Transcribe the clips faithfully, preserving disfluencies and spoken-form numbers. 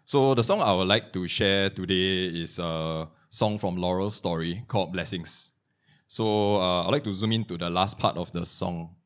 So the song I would like to share today is a song from Laurel's story called Blessings. So uh, I'd like to zoom into the last part of the song.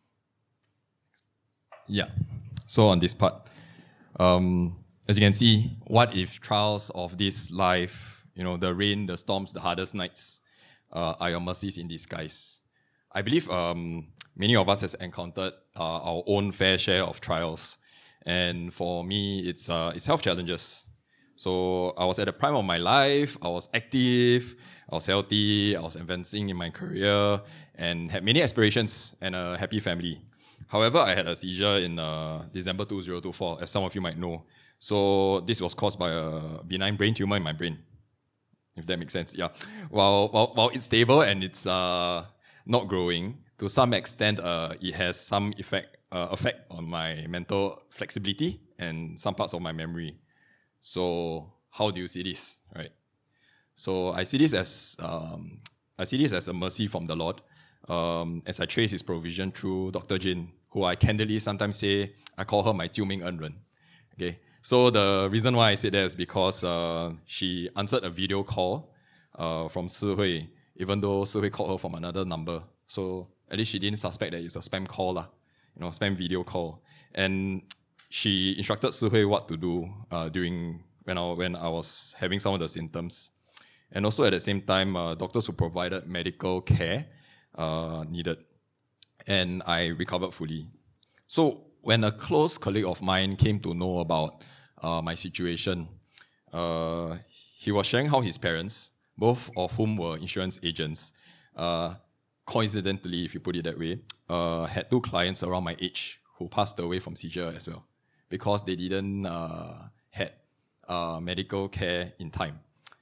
Yeah, so on this part. Um, as you can see, what if trials of this life, you know, the rain, the storms, the hardest nights, uh, are your mercies in disguise? I believe um, many of us has encountered uh, our own fair share of trials. And for me, it's uh, it's health challenges. So I was at the prime of my life, I was active, I was healthy, I was advancing in my career, and had many aspirations and a happy family. However, I had a seizure in uh, December two thousand twenty-four, as some of you might know. So this was caused by a benign brain tumor in my brain, if that makes sense. Yeah. While while, while it's stable and it's uh, not growing, to some extent, uh, it has some effect uh, effect on my mental flexibility and some parts of my memory. So how do you see this, right? So I see this as um, I see this as a mercy from the Lord, um, as I trace His provision through Doctor Jin, who I candidly sometimes say I call her my 救命恩人. Okay, so the reason why I say that is because uh, she answered a video call uh, from Si Hui, even though Si Hui called her from another number. So at least she didn't suspect that it's a spam call, lah, you know, spam video call. And she instructed Si Hui what to do uh, during when I when I was having some of the symptoms, and also at the same time, uh, doctors who provided medical care uh, needed, and I recovered fully. So when a close colleague of mine came to know about uh, my situation, uh, he was sharing how his parents, both of whom were insurance agents, uh, coincidentally, if you put it that way, uh, had two clients around my age who passed away from seizure as well, because they didn't uh, had uh, medical care in time.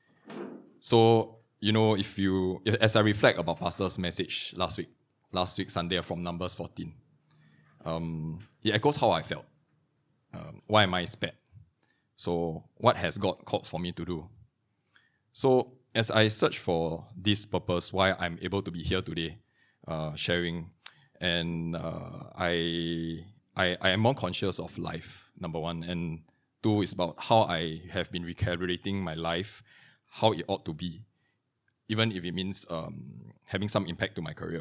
So, you know, if you, as I reflect about Pastor's message last week, last week Sunday from Numbers fourteen, um, it echoes how I felt. Um, why am I spared? So, what has God called for me to do? So, as I search for this purpose, why I'm able to be here today, uh, sharing, and uh, I, I I am more conscious of life, number one, and two is about how I have been recalibrating my life, how it ought to be, even if it means um, having some impact to my career,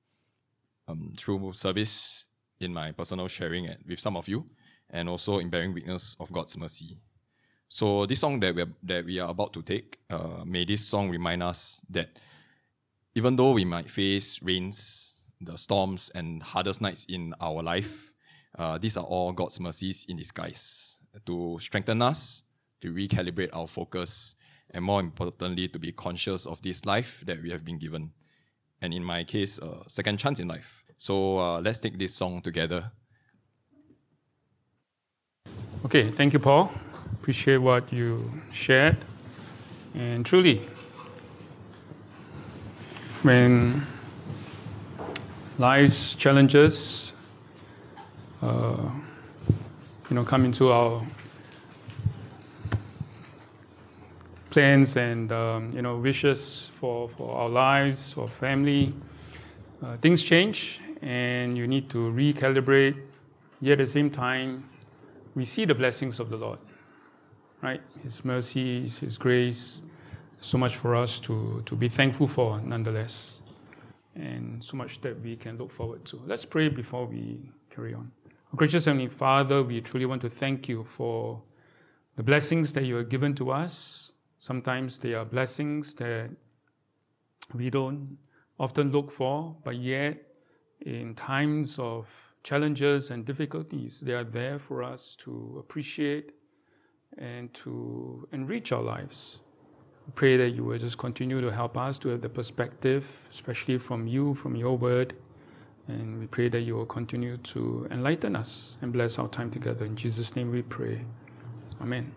um, through service in my personal sharing with some of you, and also in bearing witness of God's mercy. So this song that we are, that we are about to take, uh, may this song remind us that even though we might face rains, the storms, and hardest nights in our life, uh, these are all God's mercies in disguise to strengthen us, to recalibrate our focus, and more importantly, to be conscious of this life that we have been given. And in my case, a second chance in life. So uh, let's take this song together. Okay, thank you, Paul. Appreciate what you shared. And truly, when life's challenges uh, you know, come into our plans and um, you know, wishes for, for our lives, for family, uh, things change and you need to recalibrate. Yet at the same time, we see the blessings of the Lord, right? His mercies, His grace, so much for us to, to be thankful for nonetheless, and so much that we can look forward to. Let's pray before we carry on. Gracious Heavenly Father, we truly want to thank you for the blessings that you have given to us. Sometimes they are blessings that we don't often look for, but yet in times of challenges and difficulties, they are there for us to appreciate and to enrich our lives. We pray that you will just continue to help us to have the perspective, especially from you, from your word. And we pray that you will continue to enlighten us and bless our time together. In Jesus' name we pray. Amen.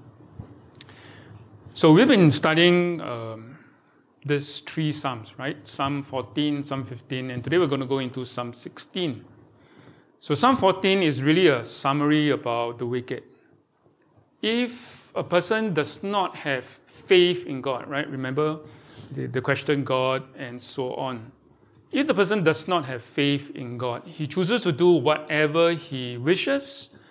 So we've been studying um, these three Psalms, right? Psalm fourteen, Psalm fifteen, and today we're going to go into Psalm sixteen. So Psalm fourteen is really a summary about the wicked. If a person does not have faith in God, right? Remember the, the question God and so on. If the person does not have faith in God, he chooses to do whatever he wishes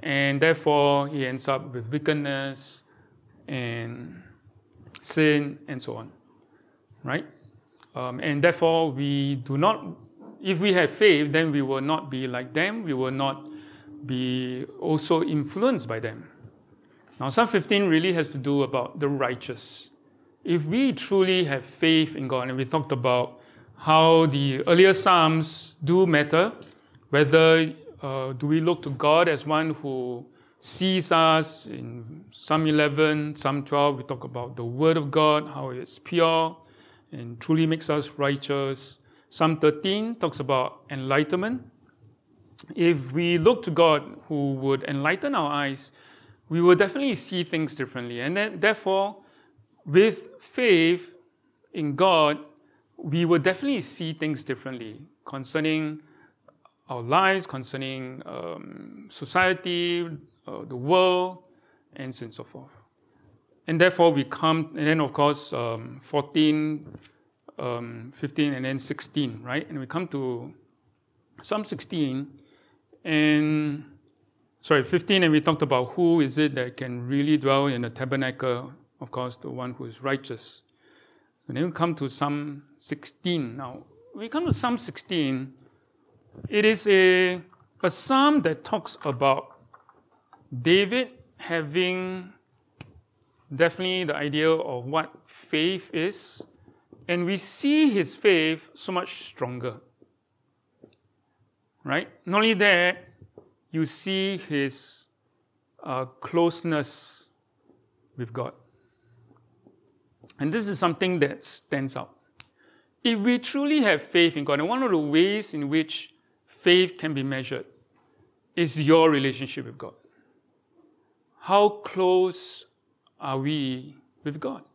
And therefore, he ends up with wickedness and sin and so on, right? Um, and therefore, we do not, if we have faith, then we will not be like them. We will not be also influenced by them. Now, Psalm fifteen really has to do about the righteous. If we truly have faith in God, and we talked about how the earlier Psalms do matter, whether uh, do we look to God as one who sees us. In Psalm eleven, Psalm twelve, we talk about the Word of God, how it's pure and truly makes us righteous. Psalm thirteen talks about enlightenment. If we look to God who would enlighten our eyes, we will definitely see things differently. And then, therefore, with faith in God, we will definitely see things differently concerning our lives, concerning um, society, uh, the world, and so on and so forth. And therefore, we come, and then, of course, um, fourteen, um, fifteen, and then sixteen, right? And we come to Psalm sixteen, and, sorry, fifteen, and we talked about who is it that can really dwell in the tabernacle, of course, the one who is righteous. And then we come to Psalm sixteen. Now, when we come to Psalm sixteen, it is a, a psalm that talks about David having definitely the idea of what faith is, and we see his faith so much stronger. Right? Not only that, you see his uh, closeness with God. And this is something that stands out. If we truly have faith in God, and one of the ways in which faith can be measured is your relationship with God. How close are we with God?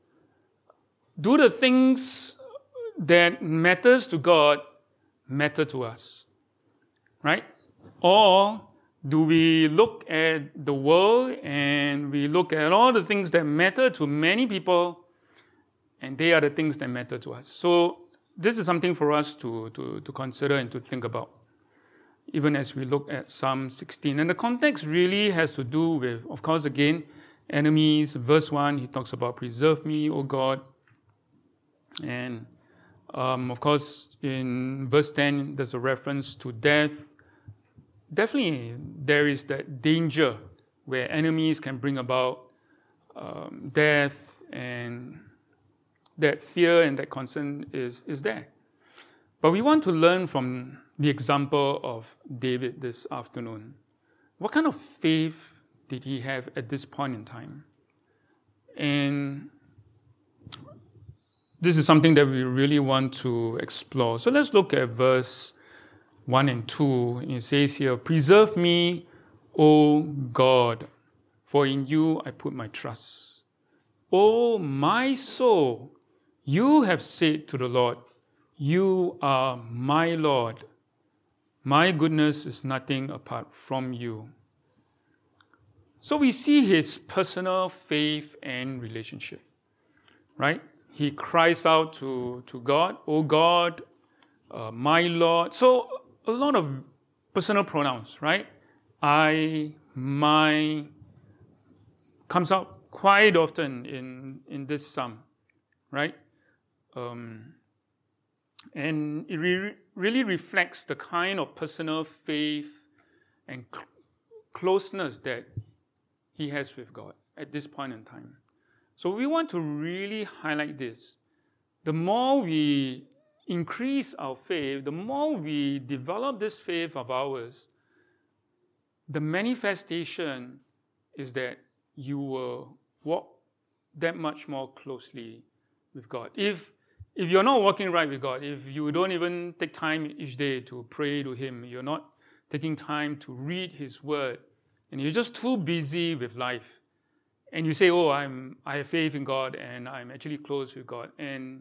Do the things that matters to God matter to us? Right? Or do we look at the world and we look at all the things that matter to many people, and they are the things that matter to us? So this is something for us to, to, to consider and to think about, even as we look at Psalm sixteen. And the context really has to do with, of course, again, enemies. Verse one, he talks about, preserve me, O God. And um, of course, in verse ten, there's a reference to death. Definitely, there is that danger where enemies can bring about um, death, and that fear and that concern is, is there. But we want to learn from the example of David this afternoon. What kind of faith did he have at this point in time? And this is something that we really want to explore. So let's look at verse one and two. It says here, preserve me, O God, for in you I put my trust. O my soul, you have said to the Lord, you are my Lord. My goodness is nothing apart from you. So we see his personal faith and relationship, right? He cries out to, to God, O God, uh, my Lord. So a lot of personal pronouns, right? I, my, comes out quite often in, in this psalm, right? Um, and it re- really reflects the kind of personal faith and cl- closeness that he has with God at this point in time. So we want to really highlight this. The more we increase our faith, the more we develop this faith of ours, the manifestation is that you will walk that much more closely with God. If if you're not walking right with God, if you don't even take time each day to pray to him, you're not taking time to read his word, and you're just too busy with life, and you say, oh, I'm I have faith in God and I'm actually close with God, and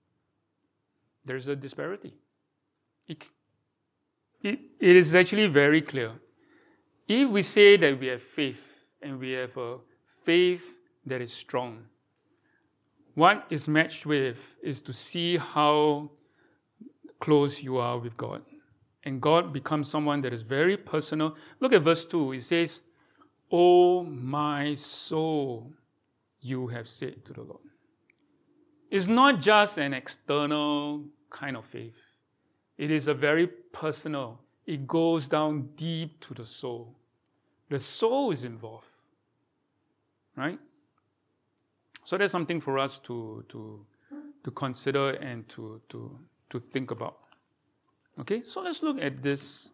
there's a disparity. It, it, it is actually very clear. If we say that we have faith, and we have a faith that is strong, what is matched with is to see how close you are with God. And God becomes someone that is very personal. Look at verse two. It says, "Oh, my soul, you have said to the Lord." It's not just an external kind of faith. It is a very personal. It goes down deep to the soul. The soul is involved. Right? So that's something for us to, to, to consider and to, to, to think about. Okay, so let's look at this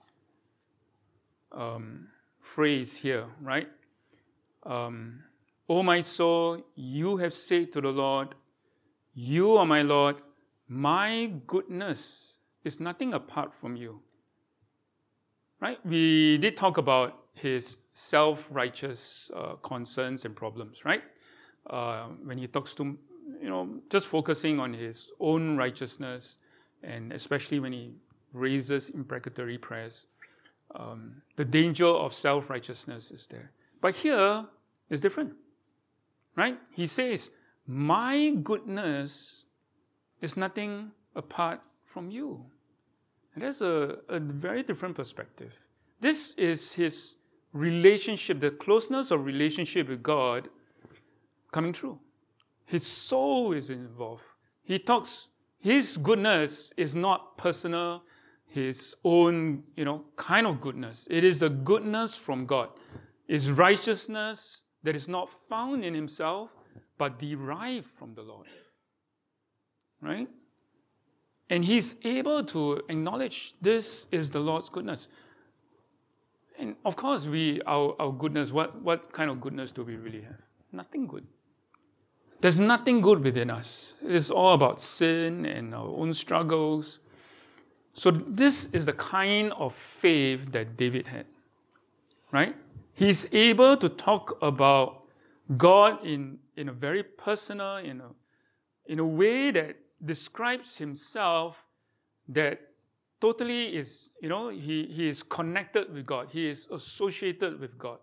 um, phrase here, right? Um, "O my soul, you have said to the Lord, you are my Lord, my goodness is nothing apart from you." Right? We did talk about his self-righteous uh, concerns and problems, right? Uh, when he talks to, you know, just focusing on his own righteousness, and especially when he raises imprecatory prayers, um, the danger of self-righteousness is there. But here is different, right? He says, "My goodness is nothing apart from you." And that's a, a very different perspective. This is his relationship, the closeness of relationship with God coming true. His soul is involved. He talks, his goodness is not personal, his own, you know, kind of goodness. It is the goodness from God. It's righteousness that is not found in himself, but derived from the Lord. Right? And he's able to acknowledge this is the Lord's goodness. And of course, we, our, our goodness, what, what kind of goodness do we really have? Nothing good. There's nothing good within us. It's all about sin and our own struggles. So this is the kind of faith that David had. Right? He's able to talk about God in, in a very personal, in a, in a way that describes himself that totally is, you know, he, he is connected with God. He is associated with God.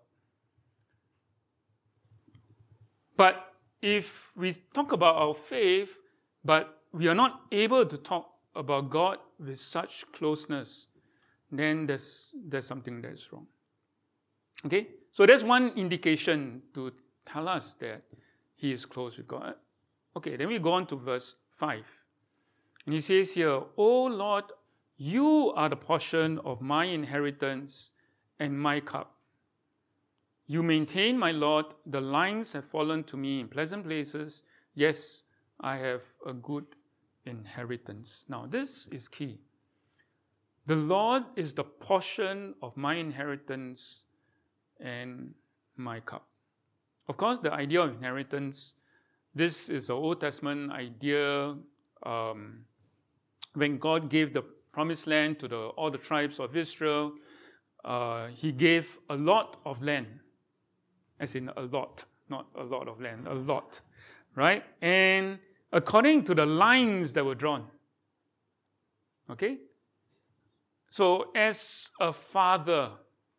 But if we talk about our faith, but we are not able to talk about God with such closeness, then there's, there's something that is wrong. Okay? So that's one indication to tell us that he is close with God. Okay, then we go on to verse five. And he says here, "O Lord, you are the portion of my inheritance and my cup. You maintain, my Lord, the lines have fallen to me in pleasant places. Yes, I have a good inheritance." Now, this is key. The Lord is the portion of my inheritance and my cup. Of course, the idea of inheritance, this is an Old Testament idea. Um, when God gave the promised land to the, all the tribes of Israel, uh, he gave a lot of land. As in a lot, not a lot of land, a lot. Right? And according to the lines that were drawn. Okay? So as a father,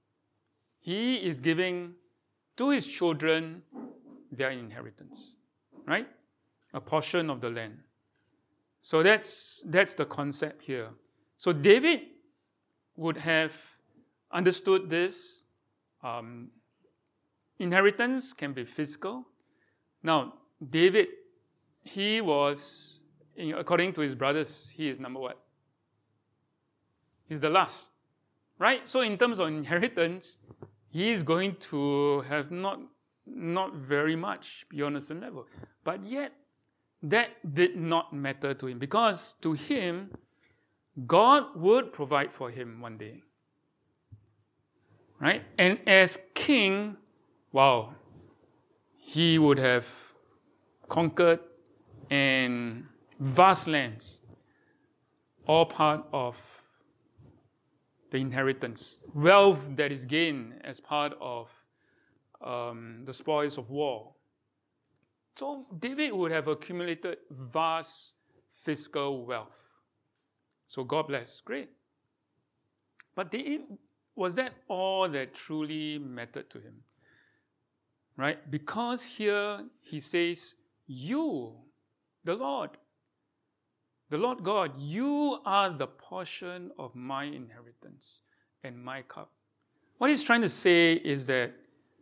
he is giving to his children their inheritance. Right? A portion of the land. So that's that's the concept here. So David would have understood this. Um, inheritance can be physical. Now, David, he was, according to his brothers, he is number what? He's the last. Right? So in terms of inheritance, he is going to have not, not very much beyond a certain level. But yet, that did not matter to him, because to him, God would provide for him one day. Right? And as king, wow, he would have conquered and vast lands, all part of the inheritance. Wealth that is gained as part of um, the spoils of war. So David would have accumulated vast fiscal wealth. So God bless. Great. But David, was that all that truly mattered to him? Right? Because here he says, you, the Lord. the Lord God, you are the portion of my inheritance and my cup. What he's trying to say is that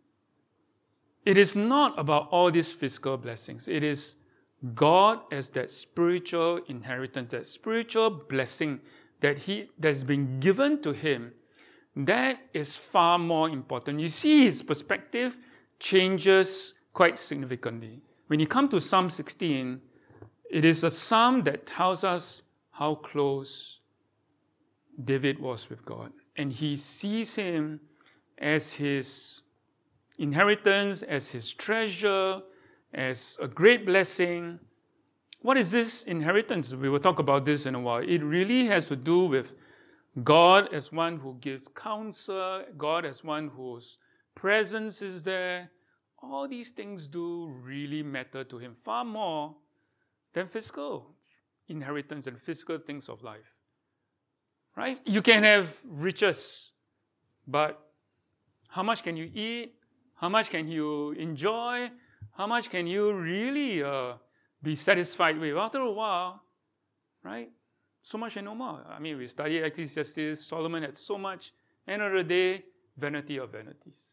it is not about all these physical blessings. It is God as that spiritual inheritance, that spiritual blessing that he that's been given to him. That is far more important. You see, his perspective changes quite significantly. When you come to Psalm sixteen, it is a psalm that tells us how close David was with God. And he sees him as his inheritance, as his treasure, as a great blessing. What is this inheritance? We will talk about this in a while. It really has to do with God as one who gives counsel, God as one whose presence is there. All these things do really matter to him, far more than physical inheritance and physical things of life. Right? You can have riches, but how much can you eat? How much can you enjoy? How much can you really uh, be satisfied with? After a while, right? So much and no more. I mean, we studied Ecclesiastes. Solomon had so much. End of the day, vanity of vanities.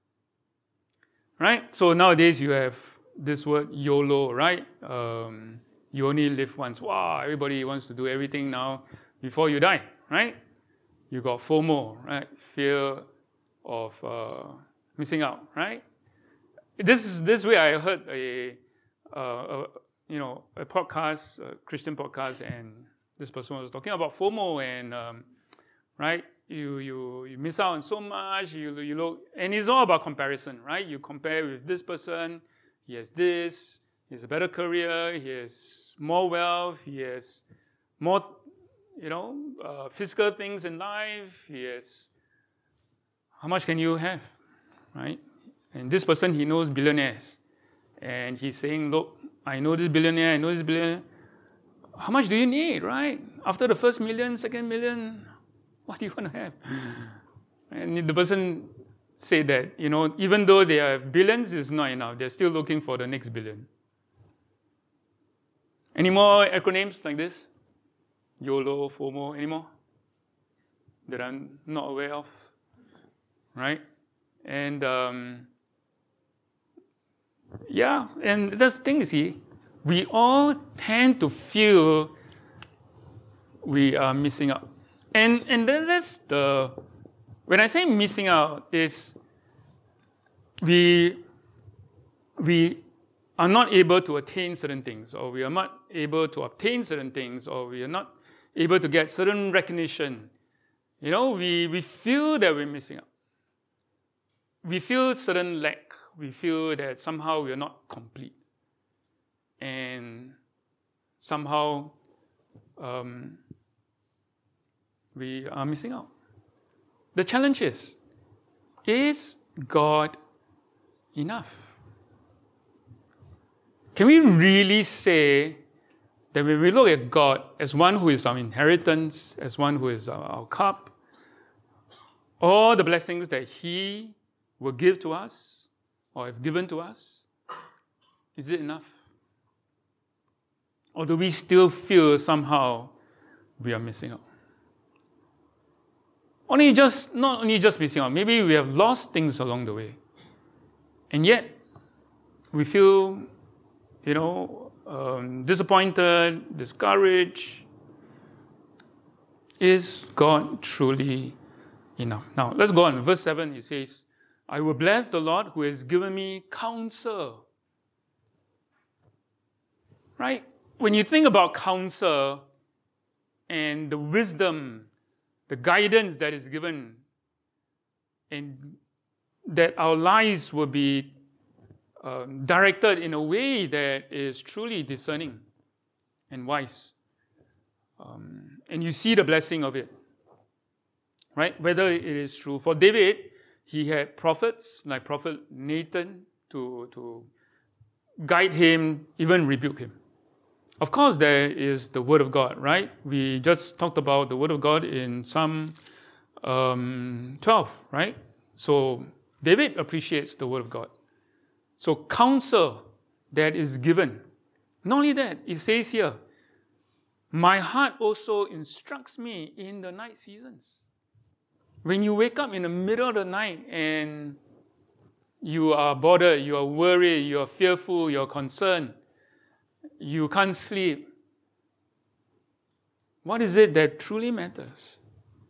Right? So nowadays you have this word YOLO, right? Um, you only live once. Wow, everybody wants to do everything now before you die, right? You got FOMO, right? Fear of uh, missing out, right? This is this way I heard a, uh, a you know a podcast, a Christian podcast, and this person was talking about FOMO and um, right. You you you miss out on so much. You you look, and it's all about comparison, right? You compare with this person. He has this. He has a better career. He has more wealth. He has more, you know, uh, physical things in life. He has. How much can you have, right? And this person, he knows billionaires, and he's saying, "Look, I know this billionaire. I know this billionaire. How much do you need, right? After the first million, second million." What do you want to have? And the person said that, you know, even though they have billions, it's not enough. They're still looking for the next billion. Any more acronyms like this? YOLO, FOMO, any more? That I'm not aware of? Right? And, um, yeah, and that's the thing, you see. We all tend to feel we are missing out. And and that's the, when I say missing out, is we, we are not able to attain certain things, or we are not able to obtain certain things, or we are not able to get certain recognition. You know, we, we feel that we're missing out. We feel certain lack. We feel that somehow we are not complete. And somehow, um, we are missing out. The challenge is, is God enough? Can we really say that when we look at God as one who is our inheritance, as one who is our, our cup, all the blessings that He will give to us or have given to us, is it enough? Or do we still feel somehow we are missing out? Only just, not only just missing out, maybe we have lost things along the way. And yet, we feel, you know, um, disappointed, discouraged. Is God truly enough? Now, let's go on. Verse seven, he says, I will bless the Lord who has given me counsel. Right? When you think about counsel and the wisdom, the guidance that is given, and that our lives will be um, directed in a way that is truly discerning and wise. Um, and you see the blessing of it. Right? Whether it is true. For David, he had prophets like Prophet Nathan to, to guide him, even rebuke him. Of course, there is the Word of God, right? We just talked about the Word of God in Psalm um, twelve, right? So David appreciates the Word of God. So counsel that is given. Not only that, it says here, my heart also instructs me in the night seasons. When you wake up in the middle of the night and you are bothered, you are worried, you are fearful, you are concerned, you can't sleep, what is it that truly matters?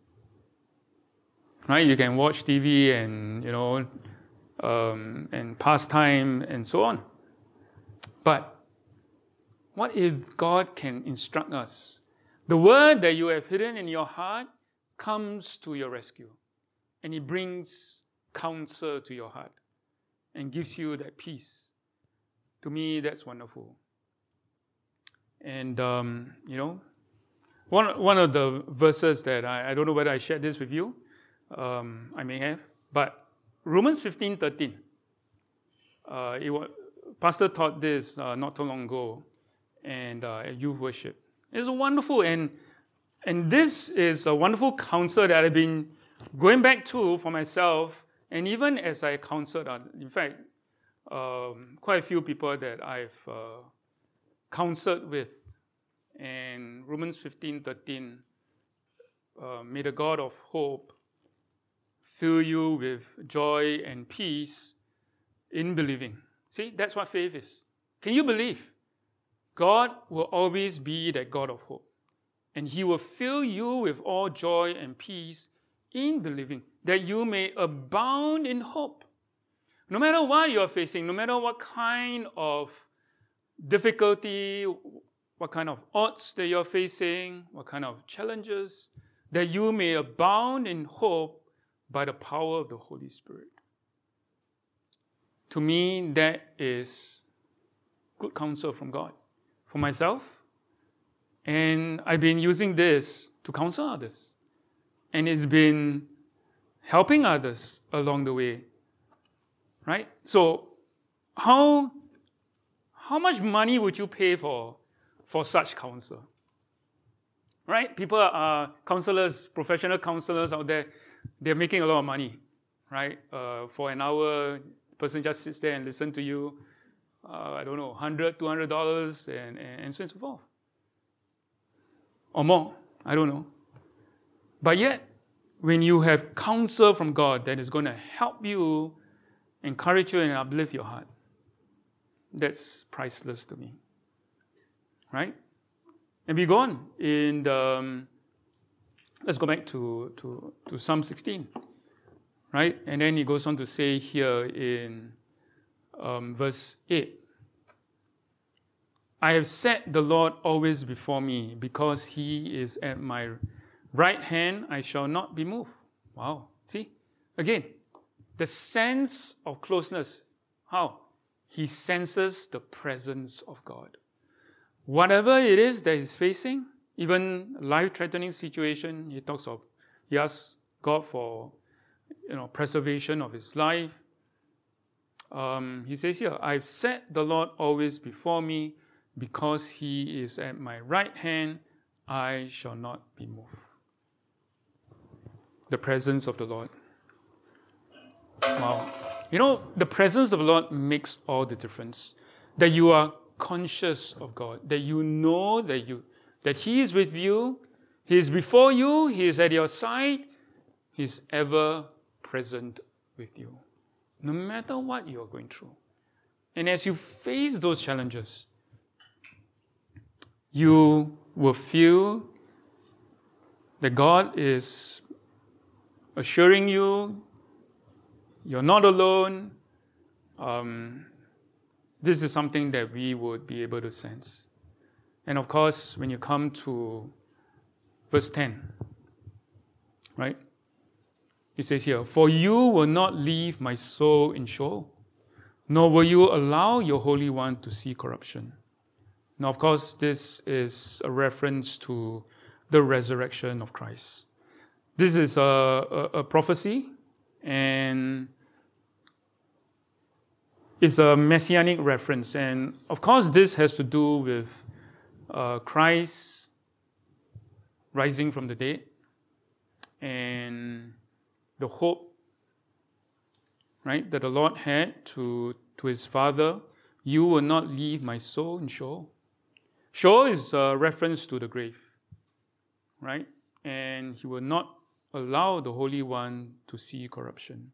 Right? You can watch T V and, you know, um, and pass time and so on. But what if God can instruct us? The word that you have hidden in your heart comes to your rescue. And it brings counsel to your heart and gives you that peace. To me, that's wonderful. And, um, you know, one, one of the verses that I, I don't know whether I shared this with you. Um, I may have. But Romans fifteen thirteen. Uh, it was, Pastor taught this uh, not too long ago. And uh, at youth worship. It's wonderful, and and this is a wonderful counsel that I've been going back to for myself, and even as I counseled, uh, in fact, um, quite a few people that I've uh, counseled with, and Romans fifteen thirteen, uh, may the God of hope fill you with joy and peace in believing. See, that's what faith is. Can you believe? God will always be that God of hope. And He will fill you with all joy and peace in believing, that you may abound in hope. No matter what you are facing, no matter what kind of difficulty, what kind of odds that you're facing, what kind of challenges, that you may abound in hope by the power of the Holy Spirit. To me, that is good counsel from God. For myself, and I've been using this to counsel others, and it's been helping others along the way, right? So, how how much money would you pay for for such counsel? Right? People are counselors, professional counselors out there. They're making a lot of money, right? Uh, for an hour, the person just sits there and listens to you. Uh, I don't know, one hundred dollars, two hundred dollars, and, and, and so on and so forth. Or more, I don't know. But yet, when you have counsel from God that is going to help you, encourage you, and uplift your heart, that's priceless to me. Right? And we go on in the, um, let's go back to, to, to Psalm sixteen. Right? And then he goes on to say here in Um, verse eight. I have set the Lord always before me, because He is at my right hand, I shall not be moved. Wow. See? Again, the sense of closeness. How? He senses the presence of God. Whatever it is that he's facing, even life-threatening situation, he talks of, he asks God for, you know, preservation of his life. Um, he says here, I've set the Lord always before me, because He is at my right hand, I shall not be moved. The presence of the Lord. Wow. You know, the presence of the Lord makes all the difference. That you are conscious of God, that you know that you that He is with you, He is before you, He is at your side, He is ever present with you. No matter what you are going through. And as you face those challenges, you will feel that God is assuring you you're not alone. Um, this is something that we would be able to sense. And of course, when you come to verse ten, right? It says here, for you will not leave my soul in Sheol, nor will you allow your Holy One to see corruption. Now, of course, this is a reference to the resurrection of Christ. This is a, a, a prophecy, and it's a messianic reference. And of course, this has to do with uh, Christ rising from the dead and the hope, right, that the Lord had to, to his Father. You will not leave my soul in Sheol. Sheol is a reference to the grave, right? And he will not allow the Holy One to see corruption.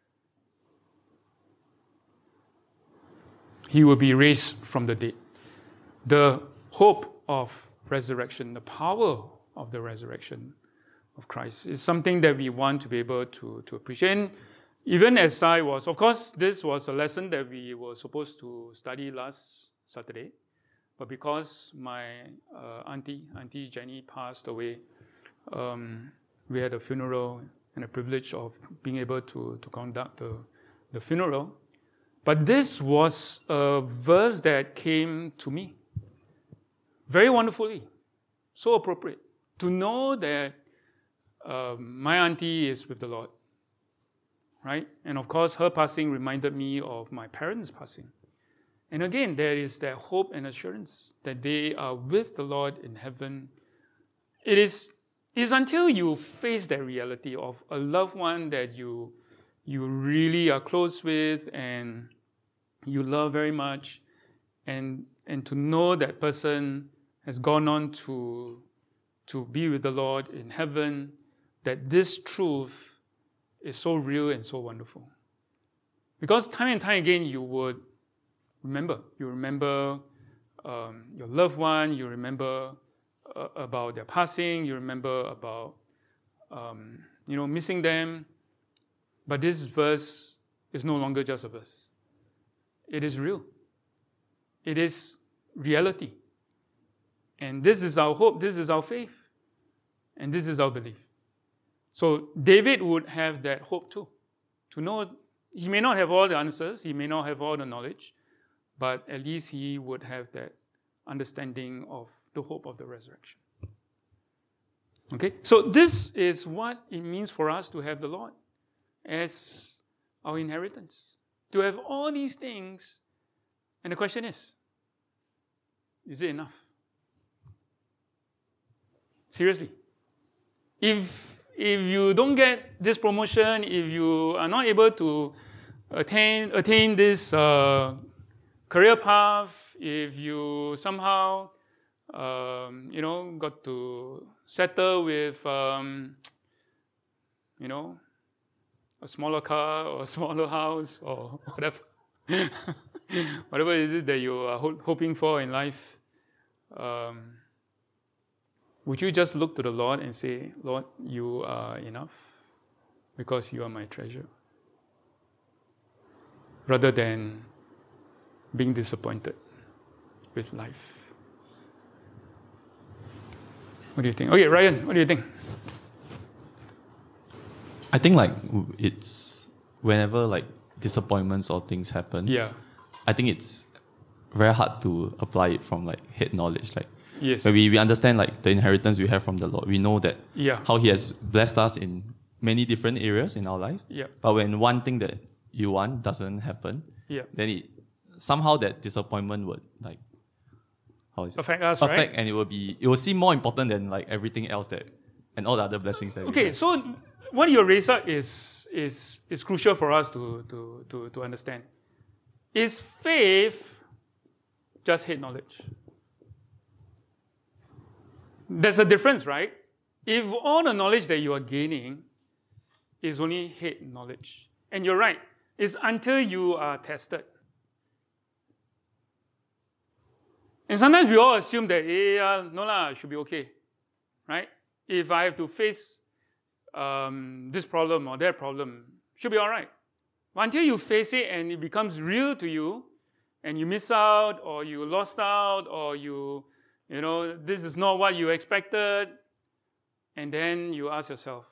He will be raised from the dead. The hope of resurrection, the power of the resurrection of Christ is something that we want to be able to, to appreciate. And even as I was, of course, this was a lesson that we were supposed to study last Saturday, but because my uh, auntie, Auntie Jenny passed away, um, we had a funeral and a privilege of being able to, to conduct the, the funeral. But this was a verse that came to me very wonderfully, so appropriate, to know that um, my auntie is with the Lord, right? And of course, her passing reminded me of my parents' passing. And again, there is that hope and assurance that they are with the Lord in heaven. It is, it is until you face that reality of a loved one that you, you really are close with and you love very much, and, and to know that person has gone on to, to be with the Lord in heaven, that this truth is so real and so wonderful. Because time and time again, you would remember. You remember um, your loved one. You remember uh, about their passing. You remember about, um, you know, missing them. But this verse is no longer just a verse. It is real. It is reality. And this is our hope. This is our faith. And this is our belief. So David would have that hope too. To know, he may not have all the answers. He may not have all the knowledge. But at least he would have that understanding of the hope of the resurrection. Okay? So this is what it means for us to have the Lord as our inheritance. To have all these things. And the question is, is it enough? Seriously. If, if you don't get this promotion, if you are not able to attain, attain this uh, career path, if you somehow, um, you know, got to settle with, um, you know, a smaller car or a smaller house or whatever, whatever it is that you are ho- hoping for in life, um, would you just look to the Lord and say, Lord, you are enough because you are my treasure? Rather than being disappointed with life. What do you think? Okay, Ryan, what do you think? I think like it's whenever like disappointments or things happen, Yeah. I think it's very hard to apply it from like head knowledge. Like Yes. when we, we understand like the inheritance we have from the Lord. We know that Yeah. how He has blessed us in many different areas in our life. Yeah. But when one thing that you want doesn't happen, Yeah. then it somehow that disappointment would like how is it? Affect us, affect, right? and it will be it will seem more important than like everything else that and all the other blessings that we Okay, have. so what you raise up is is is crucial for us to to to, to understand. Is faith just head knowledge? There's a difference, right? If all the knowledge that you are gaining is only head knowledge, and you're right, it's until you are tested. And sometimes we all assume that, eh, uh, no lah, it should be okay, right? If I have to face um, this problem or that problem, should be all right. But until you face it and it becomes real to you, and you miss out, or you lost out, or you, you know, this is not what you expected, and then you ask yourself,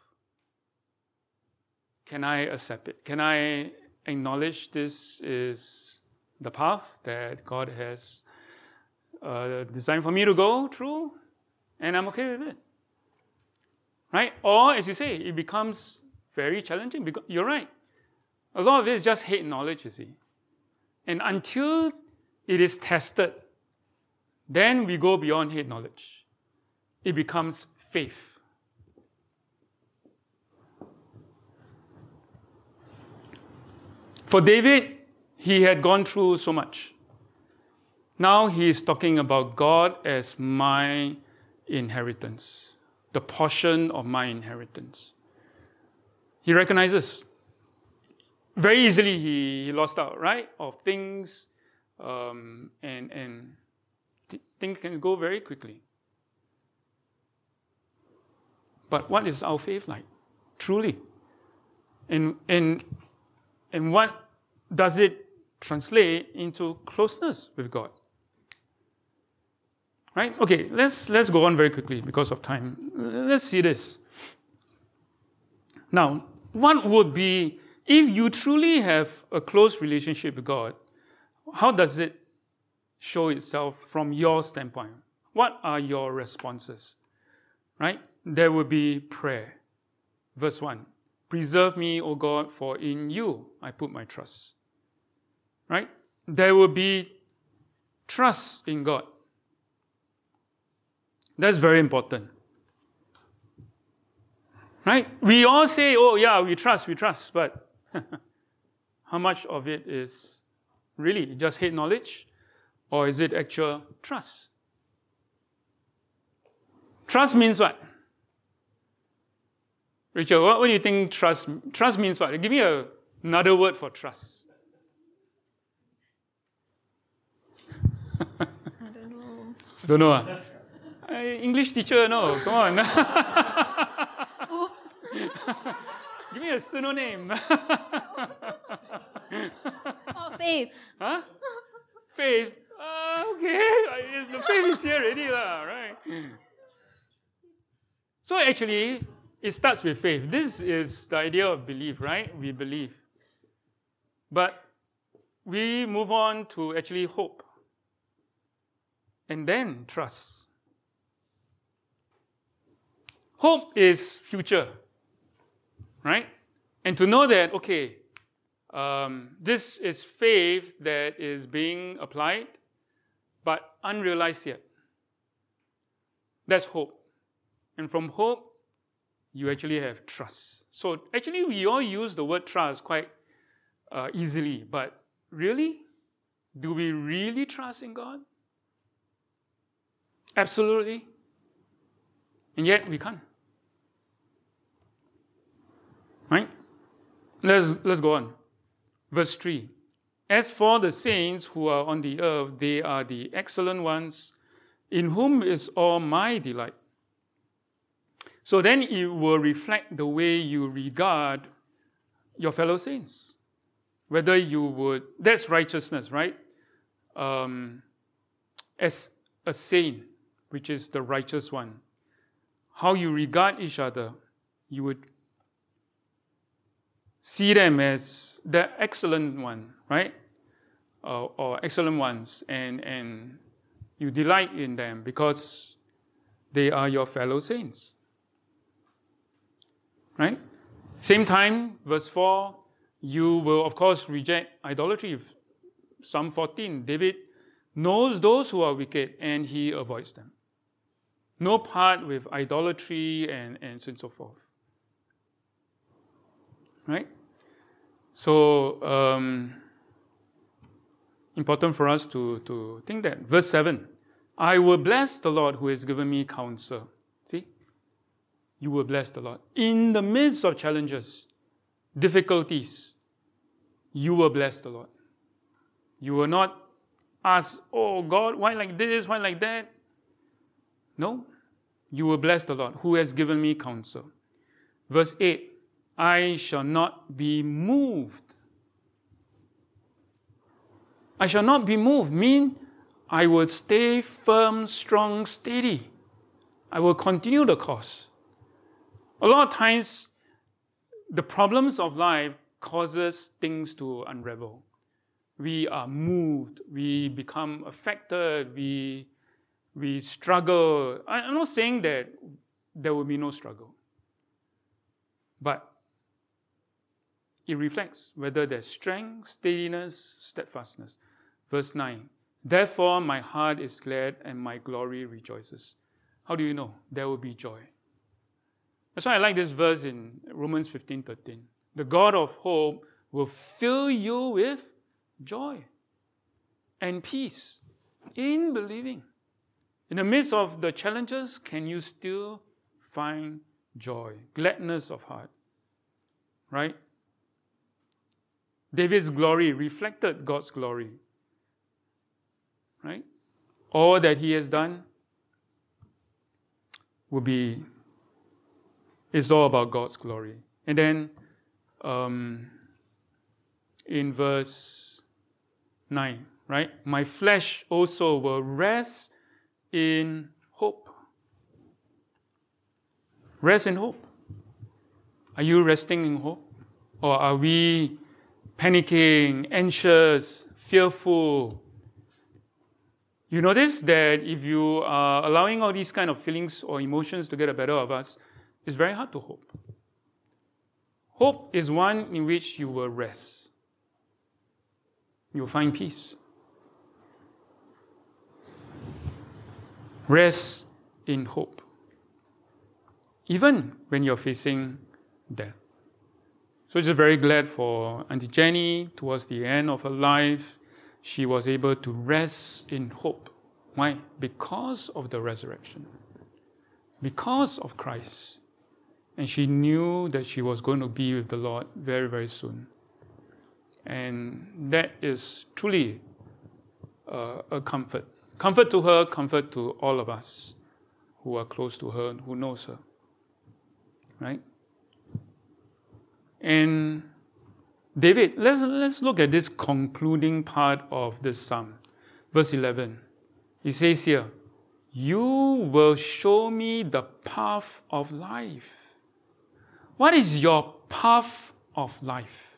can I accept it? Can I acknowledge this is the path that God has uh, designed for me to go through, and I'm okay with it? Right? Or, as you say, it becomes very challenging. Because you're right. A lot of it is just head knowledge, you see. And until it is tested, then we go beyond head knowledge. It becomes faith. For David, he had gone through so much. Now he is talking about God as my inheritance, the portion of my inheritance. He recognizes very easily he, he lost out, right? Of things, um, and, and th- things can go very quickly. But what is our faith like? Truly. And, and, and what does it translate into closeness with God? Right? Okay, let's, let's go on very quickly because of time. Let's see this. Now, what would be, if you truly have a close relationship with God, how does it show itself from your standpoint? What are your responses? Right? There will be prayer. Verse one. Preserve me, O God, for in you I put my trust. Right? There will be trust in God. That's very important. Right? We all say, oh yeah, we trust, we trust, but how much of it is really just head knowledge, or is it actual trust? Trust means what? Rachel, what, what do you think trust, trust means what? Give me a, another word for trust. I don't know. Don't know. Ah? Uh, English teacher, no. Come on. Oops. Give me a synonym. Oh, faith. Huh? Faith. Uh, okay. The faith is here already, lah, right? So actually, it starts with faith. This is the idea of belief, right? We believe. But we move on to actually hope. And then trust. Hope is future, right? And to know that, okay, um, this is faith that is being applied, but unrealized yet. That's hope. And from hope, you actually have trust. So actually, we all use the word trust quite uh, easily, but really? Do we really trust in God? Absolutely. And yet, we can't. Right? Let's, let's go on. Verse three. As for the saints who are on the earth, they are the excellent ones, in whom is all my delight. So then it will reflect the way you regard your fellow saints. Whether you would, that's righteousness, right? Um, as a saint, which is the righteous one. How you regard each other, you would see them as the excellent one, right? Uh, or excellent ones, and, and you delight in them because they are your fellow saints. Right? Same time, verse four, you will of course reject idolatry. Psalm fourteen, David knows those who are wicked and he avoids them. No part with idolatry and, and so on and so forth. Right? So, um, important for us to, to think that. Verse seven, I will bless the Lord who has given me counsel. See? You will bless the Lord. In the midst of challenges, difficulties, you will bless the Lord. You will not ask, oh God, why like this, why like that? No. You will bless the Lord who has given me counsel. Verse eight, I shall not be moved. I shall not be moved mean I will stay firm, strong, steady. I will continue the course. A lot of times, the problems of life causes things to unravel. We are moved. We become affected. We, we struggle. I'm not saying that there will be no struggle. But it reflects whether there's strength, steadiness, steadfastness. Verse nine, therefore my heart is glad and my glory rejoices. How do you know? There will be joy. That's why I like this verse in Romans fifteen thirteen. The God of hope will fill you with joy and peace In believing. In the midst of the challenges, can you still find joy, gladness of heart? Right? David's glory reflected God's glory. Right? All that he has done will be, it's all about God's glory. And then um, in verse nine, right? My flesh also will rest in hope. Rest in hope. Are you resting in hope? Or are we panicking, anxious, fearful? You notice that if you are allowing all these kind of feelings or emotions to get the better of us, it's very hard to hope. Hope is one in which you will rest. You will find peace. Rest in hope. Even when you're facing death. So I'm just very glad for Auntie Jenny. Towards the end of her life, she was able to rest in hope. Why? Because of the resurrection. Because of Christ. And she knew that she was going to be with the Lord very, very soon. And that is truly uh, a comfort. Comfort to her, comfort to all of us who are close to her, who knows her. Right? And David, let's, let's look at this concluding part of this psalm. Verse eleven. He says here, you will show me the path of life. What is your path of life?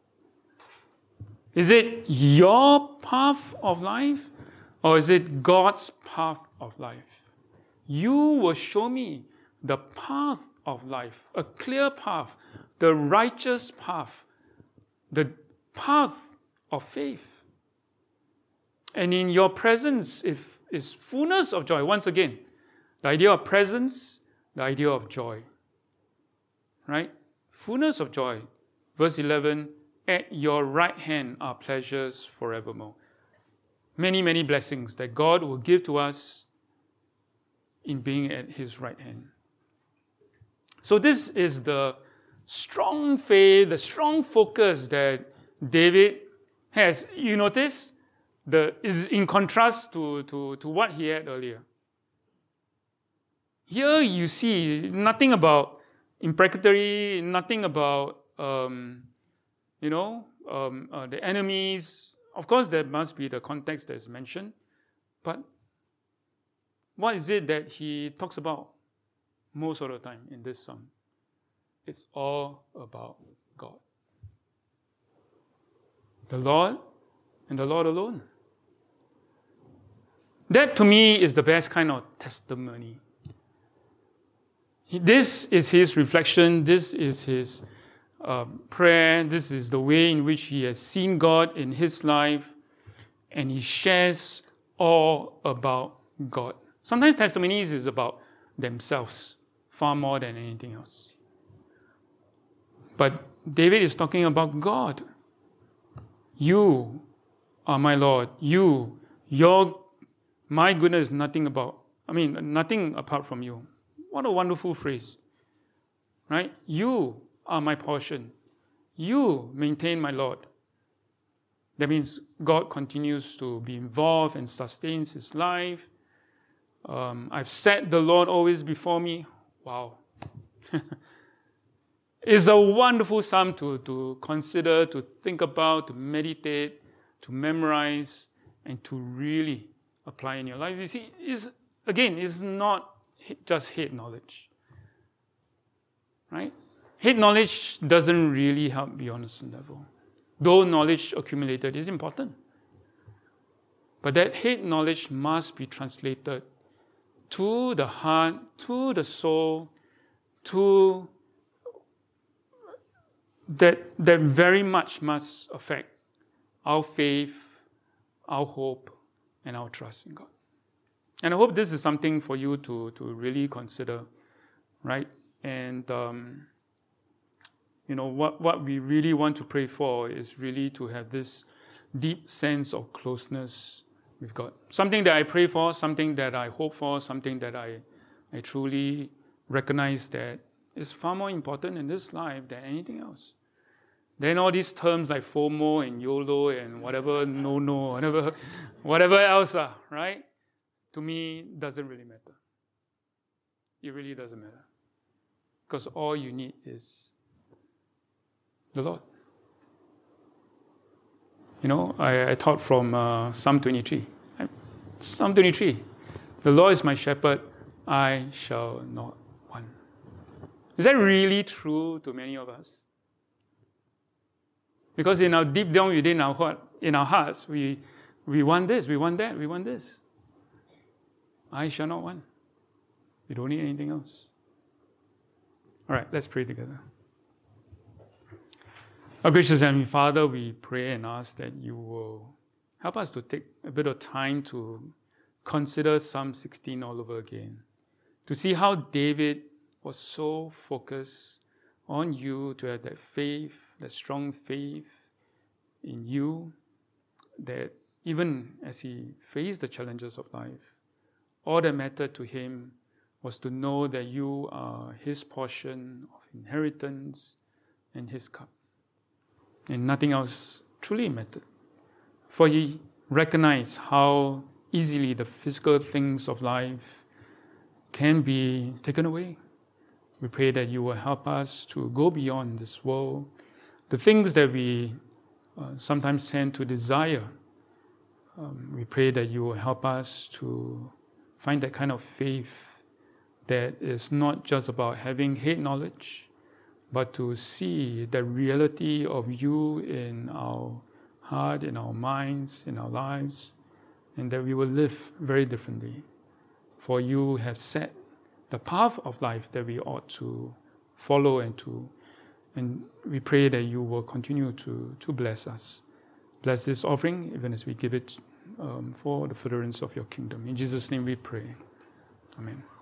Is it your path of life? Or is it God's path of life? You will show me the path of life, a clear path, the righteous path, the path of faith. And in your presence if, is fullness of joy. Once again, the idea of presence, the idea of joy. Right? Fullness of joy. Verse eleven, at your right hand are pleasures forevermore. Many, many blessings that God will give to us in being at his right hand. So this is the strong faith, the strong focus that David has. You notice? The, is in contrast to, to, to what he had earlier. Here you see nothing about imprecatory, nothing about, um, you know, um, uh, the enemies. Of course, there must be the context that is mentioned. But what is it that he talks about most of the time in this psalm? It's all about God. The Lord and the Lord alone. That to me is the best kind of testimony. This is his reflection. This is his uh, prayer. This is the way in which he has seen God in his life. And he shares all about God. Sometimes testimonies is about themselves far more than anything else. But David is talking about God. You are my Lord. You, your My goodness, nothing about, I mean, nothing apart from you. What a wonderful phrase. Right? You are my portion. You maintain my Lord. That means God continues to be involved and sustains his life. Um, I've set the Lord always before me. Wow. It's a wonderful psalm to, to consider, to think about, to meditate, to memorize, and to really apply in your life. You see, it's, again, it's not just head knowledge. Right? Head knowledge doesn't really help beyond a certain level. Though knowledge accumulated is important. But that head knowledge must be translated to the heart, to the soul, to that, that very much must affect our faith, our hope, and our trust in God. And I hope this is something for you to, to really consider, right? And, um, you know, what, what we really want to pray for is really to have this deep sense of closeness with God. Something that I pray for, something that I hope for, something that I, I truly recognize that is far more important in this life than anything else. Then all these terms like FOMO and YOLO and whatever, no, no, whatever, whatever else are, right? To me, doesn't really matter. It really doesn't matter. Because all you need is the Lord. You know, I, I taught from uh, Psalm twenty-three. Psalm twenty-three. The Lord is my shepherd, I shall not want. Is that really true to many of us? Because in our deep down within our heart, in our hearts, we we want this, we want that, we want this. I shall not want. We don't need anything else. All right, let's pray together. Our gracious Heavenly Father, we pray and ask that you will help us to take a bit of time to consider Psalm sixteen all over again, to see how David was so focused on you, to have that faith, that strong faith in you, that even as he faced the challenges of life, all that mattered to him was to know that you are his portion of inheritance and his cup. And nothing else truly mattered. For he recognized how easily the physical things of life can be taken away. We pray that you will help us to go beyond this world. The things that we uh, sometimes tend to desire, um, we pray that you will help us to find that kind of faith that is not just about having head knowledge, but to see the reality of you in our heart, in our minds, in our lives, and that we will live very differently. For you have set the path of life that we ought to follow and to, and we pray that you will continue to, to bless us. Bless this offering, even as we give it um, for the furtherance of your kingdom. In Jesus' name we pray. Amen.